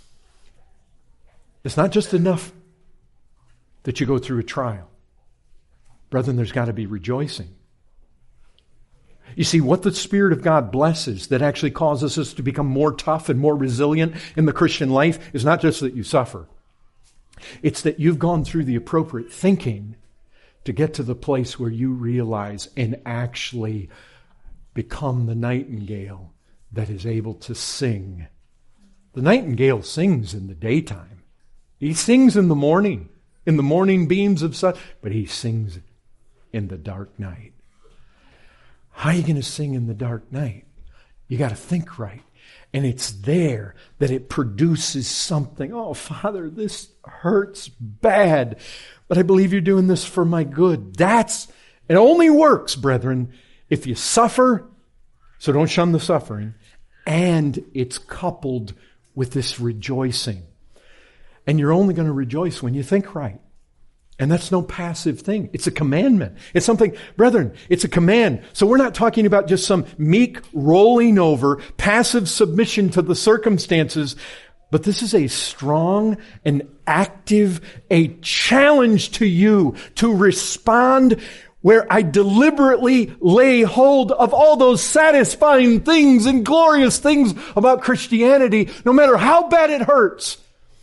It's not just enough that you go through a trial. Brethren, there's got to be rejoicing. You see, what the Spirit of God blesses that actually causes us to become more tough and more resilient in the Christian life is not just that you suffer. It's that you've gone through the appropriate thinking to get to the place where you realize and actually become the nightingale that is able to sing. The nightingale sings in the daytime. He sings in the morning beams of sun, but he sings in the dark night. How are you going to sing in the dark night? You got to think right. And it's there that it produces something. Oh, Father, this hurts bad, but I believe you're doing this for my good. It only works, brethren, if you suffer, so don't shun the suffering, and it's coupled with this rejoicing. And you're only going to rejoice when you think right. And that's no passive thing. It's a commandment. It's something, brethren, it's a command. So we're not talking about just some meek rolling over, passive submission to the circumstances, but this is a strong and active, a challenge to you to respond where I deliberately lay hold of all those satisfying things and glorious things about Christianity, no matter how bad it hurts.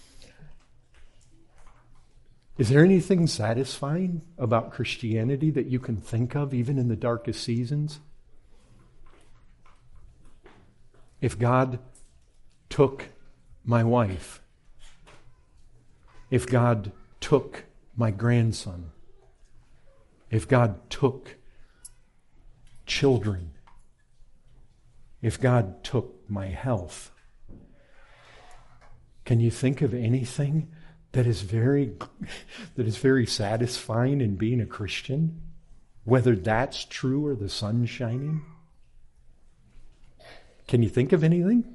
Is there anything satisfying about Christianity that you can think of, even in the darkest seasons? If God took my wife, if God took my grandson, if God took children, if God took my health, can you think of anything that is very satisfying in being a Christian, whether that's true or the sun's shining? Can you think of anything?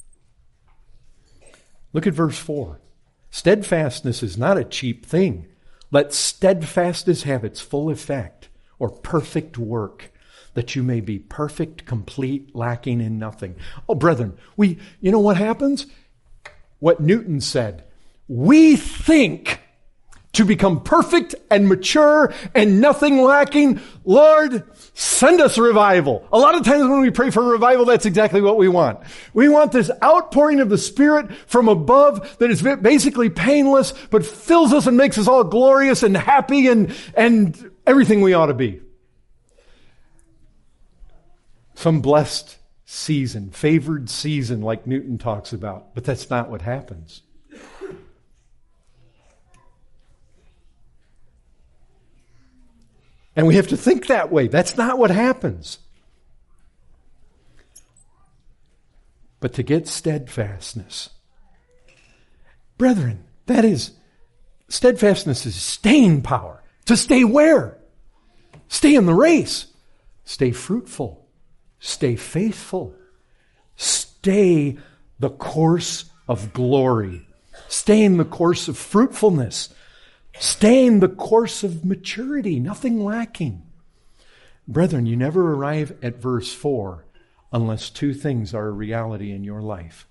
Look at verse 4. Steadfastness is not a cheap thing. Let steadfastness have its full effect, or perfect work, that you may be perfect, complete, lacking in nothing. Oh, brethren, you know what happens? What Newton said. We think to become perfect and mature and nothing lacking. Lord, send us revival. A lot of times when we pray for revival, that's exactly what we want. We want this outpouring of the Spirit from above that is basically painless, but fills us and makes us all glorious and happy and everything we ought to be. Some blessed season, favored season like Newton talks about, but that's not what happens. And we have to think that way. That's not what happens. But to get steadfastness. Brethren, steadfastness is staying power. To stay where? Stay in the race. Stay fruitful. Stay faithful. Stay the course of glory. Stay in the course of fruitfulness. Stay in the course of maturity, nothing lacking. Brethren, you never arrive at verse 4 unless two things are a reality in your life.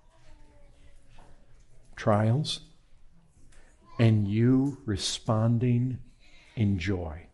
Trials and you responding in joy.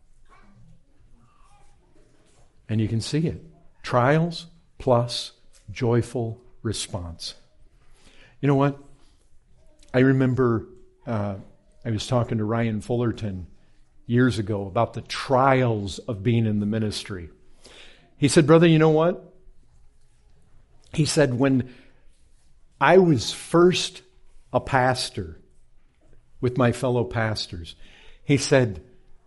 And you can see it. Trials plus joyful response. You know what? I remember I was talking to Ryan Fullerton years ago about the trials of being in the ministry. He said, brother, you know what? He said, when I was first a pastor with my fellow pastors, he said,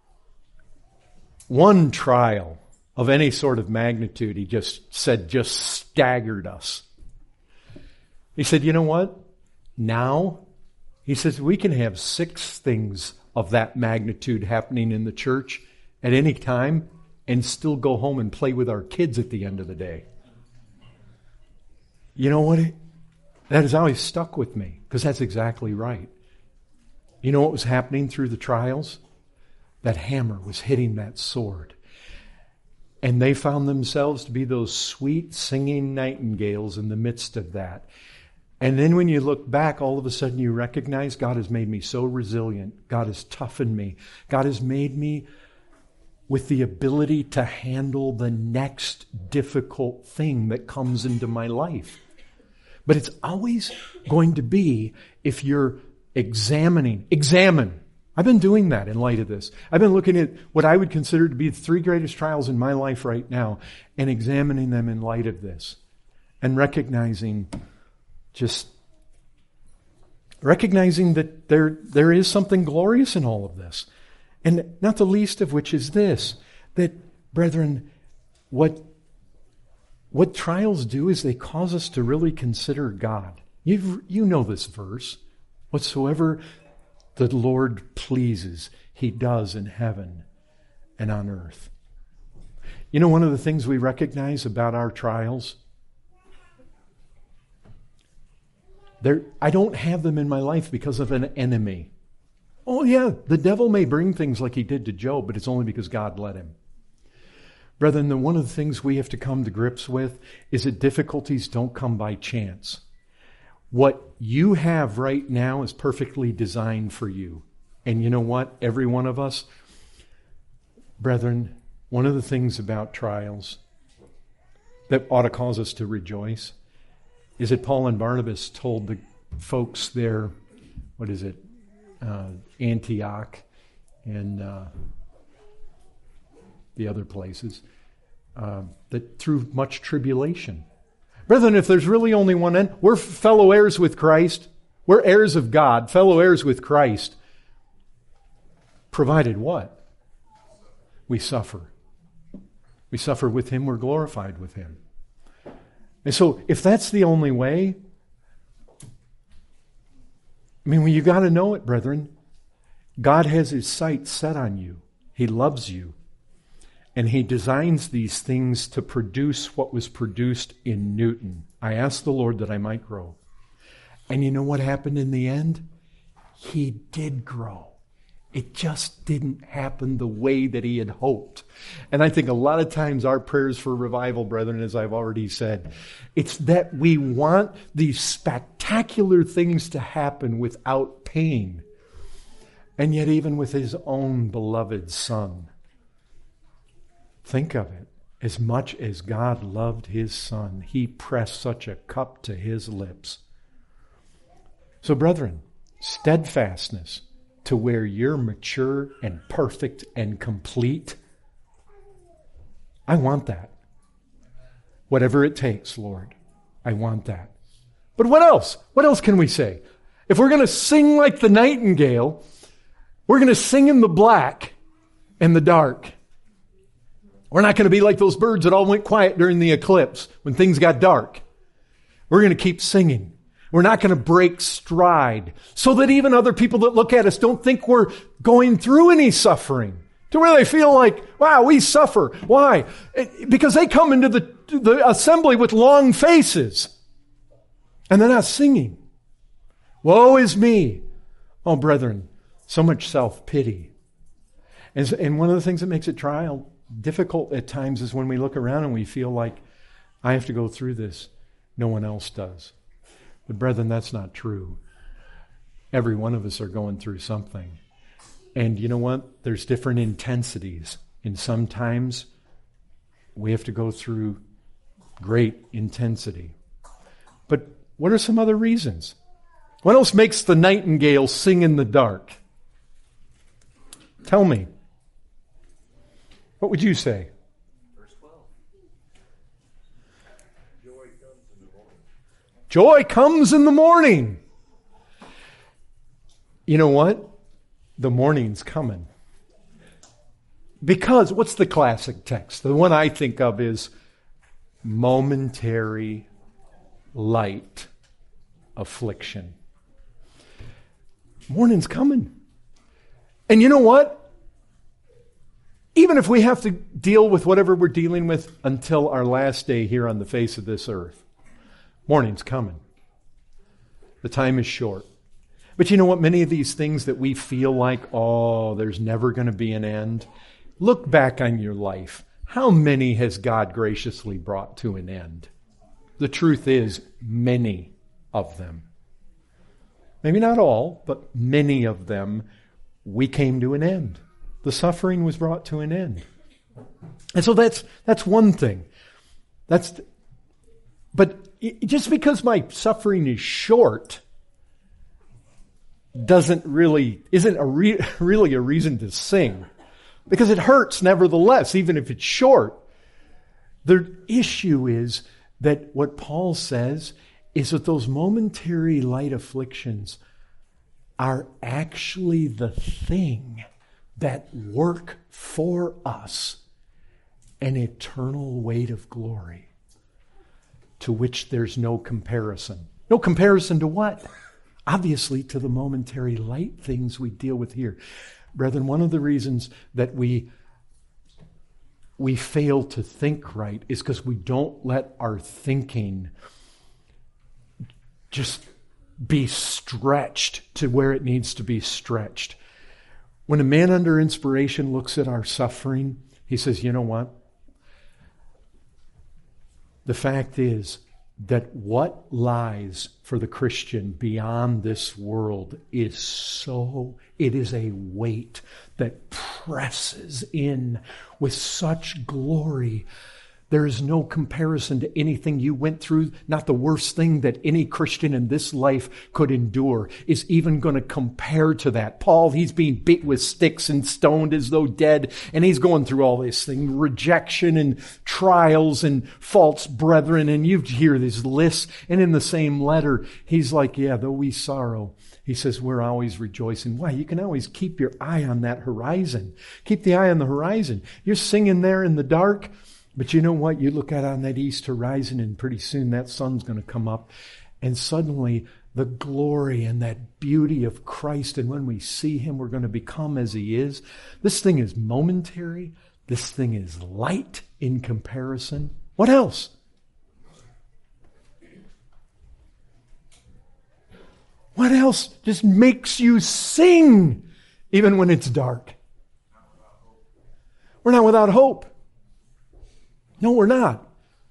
one trial of any sort of magnitude, he just said, just staggered us. He said, you know what? Now, he says, we can have 6 things of that magnitude happening in the church at any time and still go home and play with our kids at the end of the day. You know what? That has always stuck with me because that's exactly right. You know what was happening through the trials? That hammer was hitting that sword. And they found themselves to be those sweet singing nightingales in the midst of that. And then when you look back, all of a sudden you recognize God has made me so resilient. God has toughened me. God has made me with the ability to handle the next difficult thing that comes into my life. But it's always going to be if you're examine. I've been doing that in light of this. I've been looking at what I would consider to be the 3 greatest trials in my life right now and examining them in light of this and recognizing that there is something glorious in all of this. And not the least of which is this, that, brethren, what trials do is they cause us to really consider God. You know this verse. Whatsoever the Lord pleases, He does in heaven and on earth. You know, one of the things we recognize about our trials, I don't have them in my life because of an enemy. Oh yeah, the devil may bring things like he did to Job, but it's only because God let him. Brethren, one of the things we have to come to grips with is that difficulties don't come by chance. What you have right now is perfectly designed for you. And you know what? Every one of us, brethren, one of the things about trials that ought to cause us to rejoice is that Paul and Barnabas told the folks there, Antioch and the other places, that through much tribulation. Brethren, if there's really only one end, we're fellow heirs with Christ. We're heirs of God, fellow heirs with Christ. Provided what? We suffer. We suffer with Him, we're glorified with Him. And so, if that's the only way, you got to know it, brethren. God has His sights set on you. He loves you. And He designs these things to produce what was produced in Newton. I asked the Lord that I might grow. And you know what happened in the end? He did grow. It just didn't happen the way that He had hoped. And I think a lot of times our prayers for revival, brethren, as I've already said, it's that we want these spectacular things to happen without pain. And yet even with His own beloved Son, think of it. As much as God loved His Son, He pressed such a cup to His lips. So, brethren, steadfastness to where you're mature and perfect and complete. I want that. Whatever it takes, Lord, I want that. But what else? What else can we say? If we're going to sing like the nightingale, we're going to sing in the black and the dark. We're not going to be like those birds that all went quiet during the eclipse when things got dark. We're going to keep singing. We're not going to break stride so that even other people that look at us don't think we're going through any suffering to where they feel like, wow, we suffer. Why? Because they come into the assembly with long faces and they're not singing. Woe is me. Oh, brethren, so much self-pity. And one of the things that makes it difficult at times is when we look around and we feel like, I have to go through this. No one else does. But brethren, that's not true. Every one of us are going through something. And you know what? There's different intensities. And sometimes we have to go through great intensity. But what are some other reasons? What else makes the nightingale sing in the dark? Tell me. What would you say? Verse 12. Joy comes in the morning. Joy comes in the morning. You know what? The morning's coming. Because, what's the classic text? The one I think of is momentary light affliction. Morning's coming. And you know what? Even if we have to deal with whatever we're dealing with until our last day here on the face of this earth, morning's coming. The time is short. But you know what? Many of these things that we feel like, oh, there's never going to be an end. Look back on your life. How many has God graciously brought to an end? The truth is, many of them. Maybe not all, but many of them, we came to an end. The suffering was brought to an end. And so that's one thing. But just because my suffering is short isn't really a reason to sing. Because it hurts nevertheless, even if it's short. The issue is that what Paul says is that those momentary light afflictions are actually the thing that work for us an eternal weight of glory to which there's no comparison. No comparison to what? Obviously to the momentary light things we deal with here. Brethren, one of the reasons that we fail to think right is because we don't let our thinking just be stretched to where it needs to be stretched. When a man under inspiration looks at our suffering, he says, you know what? The fact is that what lies for the Christian beyond this world it is a weight that presses in with such glory. There is no comparison to anything you went through. Not the worst thing that any Christian in this life could endure is even going to compare to that. Paul, he's being beat with sticks and stoned as though dead, and he's going through all this thing, rejection and trials and false brethren, and you hear these lists. And in the same letter, he's like, yeah, though we sorrow, he says, we're always rejoicing. Why? You can always keep your eye on that horizon. Keep the eye on the horizon. You're singing there in the dark, but you know what? You look out on that east horizon and pretty soon that sun's going to come up. And suddenly the glory and that beauty of Christ, and when we see Him, we're going to become as He is. This thing is momentary. This thing is light in comparison. What else? What else just makes you sing even when it's dark? We're not without hope. No, we're not.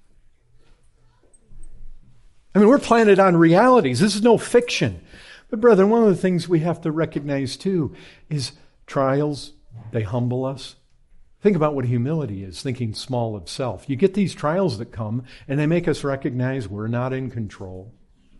I mean, we're planted on realities. This is no fiction. But brethren, one of the things we have to recognize too is trials, they humble us. Think about what humility is, thinking small of self. You get these trials that come and they make us recognize we're not in control.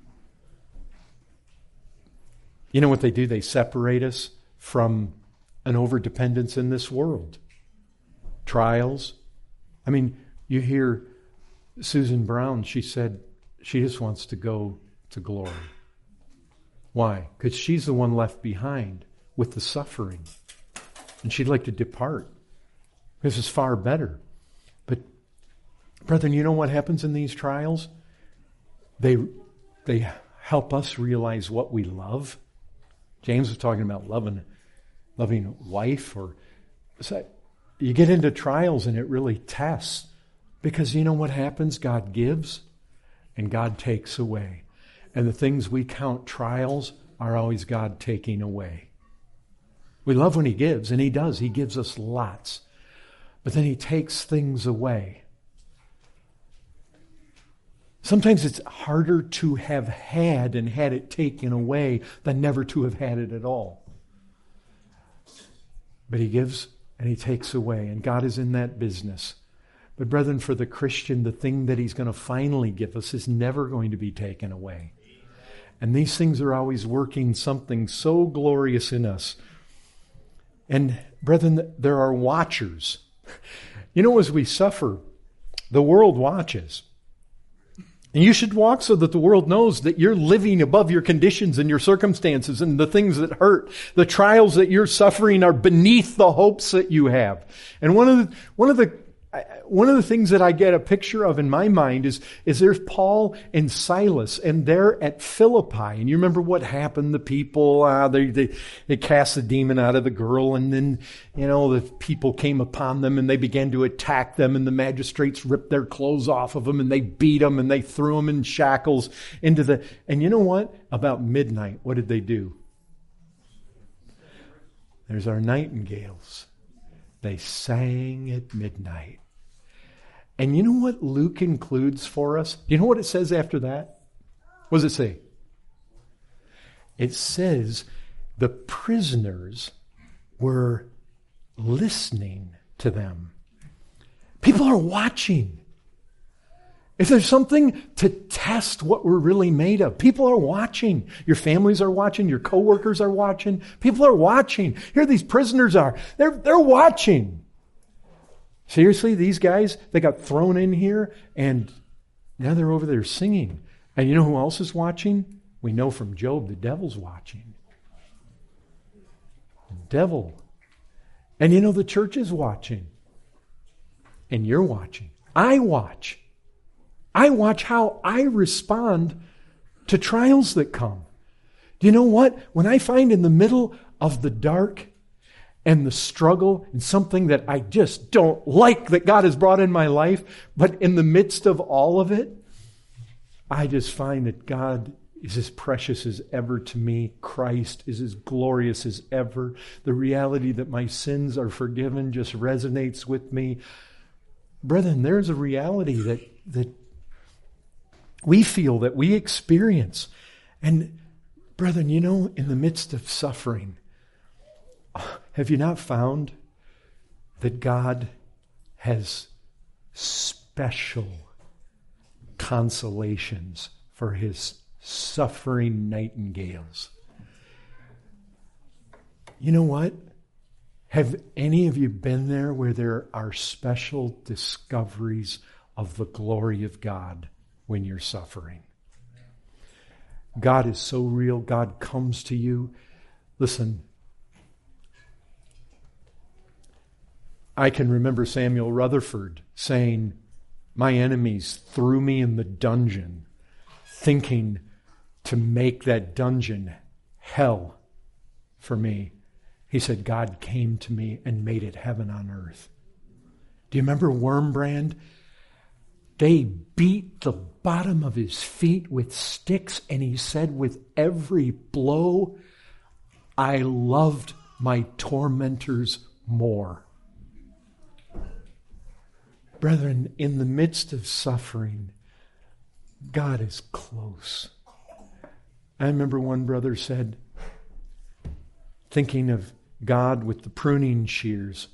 You know what they do? They separate us from an overdependence in this world. Trials. I mean, you hear Susan Brown, she said she just wants to go to glory. Why? Because she's the one left behind with the suffering. And she'd like to depart. This is far better. But, brethren, you know what happens in these trials? They help us realize what we love. James was talking about loving a wife. So you get into trials and it really tests. Because you know what happens? God gives and God takes away. And the things we count trials are always God taking away. We love when He gives, and He does. He gives us lots. But then He takes things away. Sometimes it's harder to have had and had it taken away than never to have had it at all. But He gives and He takes away, and God is in that business. But brethren, for the Christian, the thing that He's going to finally give us is never going to be taken away. And these things are always working something so glorious in us. And brethren, there are watchers. You know, as we suffer, the world watches. And you should walk so that the world knows that you're living above your conditions and your circumstances and the things that hurt. The trials that you're suffering are beneath the hopes that you have. And one of the things that I get a picture of in my mind is there's Paul and Silas, and they're at Philippi. And you remember what happened? The people, they cast the demon out of the girl, and then, the people came upon them and they began to attack them, and the magistrates ripped their clothes off of them, and they beat them, and they threw them in shackles and you know what? About midnight, what did they do? There's our nightingales. They sang at midnight. And you know what Luke includes for us? You know what it says after that? What does it say? It says the prisoners were listening to them. People are watching. If there's something to test what we're really made of, people are watching. Your families are watching. Your coworkers are watching. People are watching. Here these prisoners are. They're watching. Seriously, these guys, they got thrown in here and now they're over there singing. And you know who else is watching? We know from Job, the devil's watching. The devil. And you know the church is watching. And you're watching. I watch. I watch how I respond to trials that come. Do you know what? When I find in the middle of the dark and the struggle and something that I just don't like that God has brought in my life, but in the midst of all of it, I just find that God is as precious as ever to me. Christ is as glorious as ever. The reality that my sins are forgiven just resonates with me. Brethren, there's a reality that we feel, that we experience. And brethren, you know, in the midst of suffering, have you not found that God has special consolations for His suffering nightingales? You know what? Have any of you been there where there are special discoveries of the glory of God when you're suffering? God is so real. God comes to you. Listen, I can remember Samuel Rutherford saying, my enemies threw me in the dungeon, thinking to make that dungeon hell for me. He said, God came to me and made it heaven on earth. Do you remember Wormbrand? They beat the bottom of his feet with sticks, and he said, with every blow, I loved my tormentors more. Brethren, in the midst of suffering, God is close. I remember one brother said, thinking of God with the pruning shears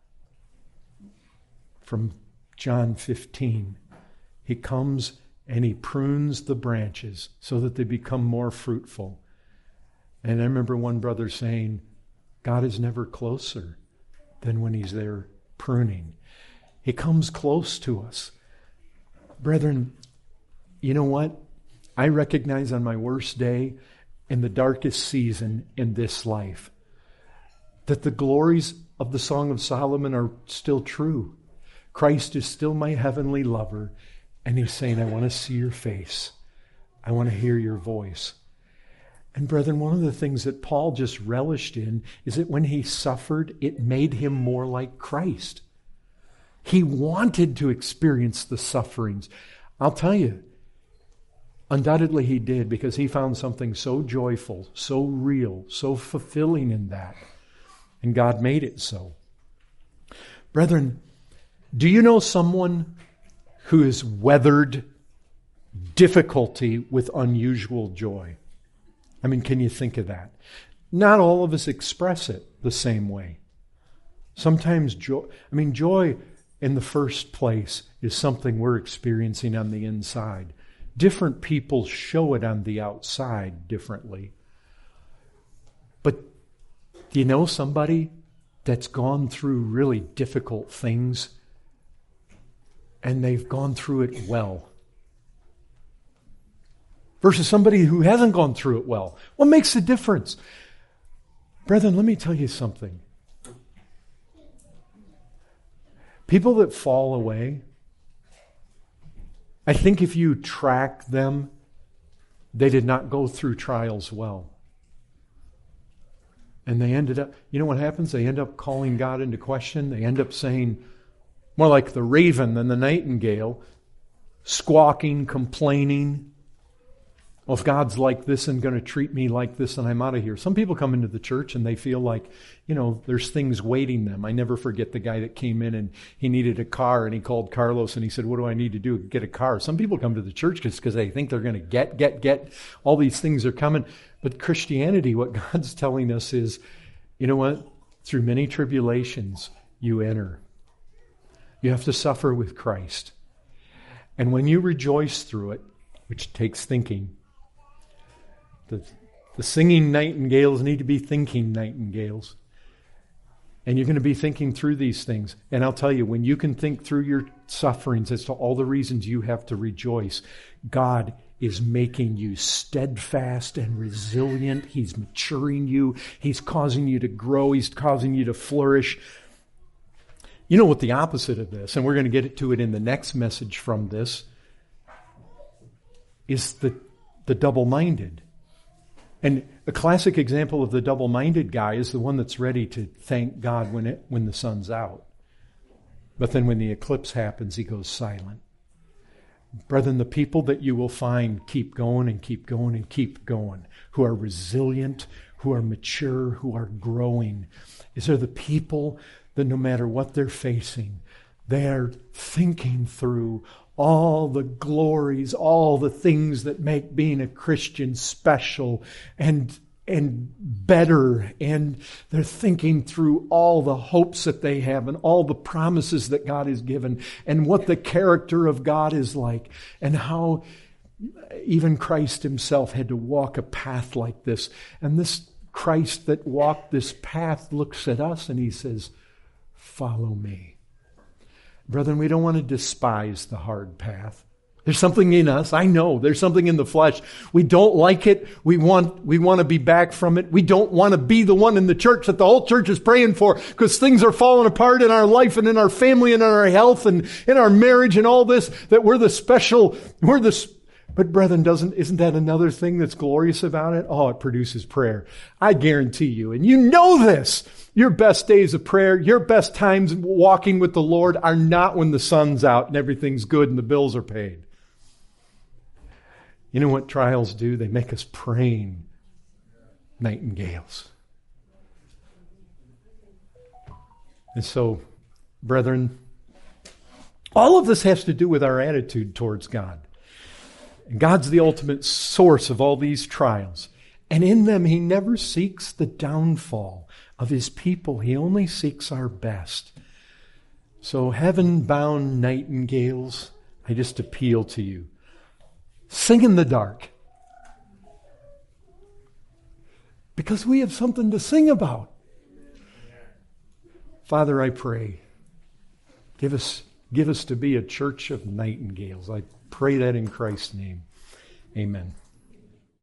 from John 15, He comes and He prunes the branches so that they become more fruitful. And I remember one brother saying, God is never closer than when He's there pruning. He comes close to us. Brethren, you know what? I recognize on my worst day, in the darkest season in this life, that the glories of the Song of Solomon are still true. Christ is still my heavenly lover, and He's saying, I want to see your face. I want to hear your voice. And brethren, one of the things that Paul just relished in is that when he suffered, it made him more like Christ. He wanted to experience the sufferings. I'll tell you, undoubtedly he did, because he found something so joyful, so real, so fulfilling in that. And God made it so. Brethren, do you know someone who has weathered difficulty with unusual joy? I mean, can you think of that? Not all of us express it the same way. Sometimes joy in the first place is something we're experiencing on the inside. Different people show it on the outside differently. But do you know somebody that's gone through really difficult things and they've gone through it well? Versus somebody who hasn't gone through it well. What makes the difference? Brethren, let me tell you something. People that fall away, I think if you track them, they did not go through trials well. And they ended up, you know what happens? They end up calling God into question. They end up saying, more like the raven than the nightingale, squawking, complaining. Well, if God's like this and going to treat me like this, then I'm out of here. Some people come into the church and they feel like, there's things waiting them. I never forget the guy that came in and he needed a car and he called Carlos and he said, what do I need to do? Get a car. Some people come to the church just because they think they're going to get. All these things are coming. But Christianity, what God's telling us is, you know what? Through many tribulations, you enter. You have to suffer with Christ. And when you rejoice through it, which takes thinking, the singing nightingales need to be thinking nightingales. And you're going to be thinking through these things. And I'll tell you, when you can think through your sufferings as to all the reasons you have to rejoice, God is making you steadfast and resilient. He's maturing you. He's causing you to grow. He's causing you to flourish. You know what the opposite of this, and we're going to get to it in the next message from this, is the double-minded. And a classic example of the double-minded guy is the one that's ready to thank God when the sun's out. But then when the eclipse happens, he goes silent. Brethren, the people that you will find keep going and keep going and keep going, who are resilient, who are mature, who are growing, these are the people that no matter what they're facing, they're thinking through all the glories, all the things that make being a Christian special and better. And they're thinking through all the hopes that they have and all the promises that God has given and what the character of God is like and how even Christ himself had to walk a path like this. And this Christ that walked this path looks at us and he says, follow me. Brethren, we don't want to despise the hard path. There's something in us. I know there's something in the flesh. We don't like it. We want to be back from it. We don't want to be the one in the church that the whole church is praying for because things are falling apart in our life and in our family and in our health and in our marriage and all this, that but brethren, isn't that another thing that's glorious about it? Oh, it produces prayer. I guarantee you, and you know this, your best days of prayer, your best times walking with the Lord are not when the sun's out and everything's good and the bills are paid. You know what trials do? They make us praying nightingales. And so, brethren, all of this has to do with our attitude towards God. And God's the ultimate source of all these trials. And in them, he never seeks the downfall of his people. He only seeks our best. So heaven-bound nightingales, I just appeal to you. Sing in the dark. Because we have something to sing about. Father, I pray, give us to be a church of nightingales. I pray that in Christ's name. Amen.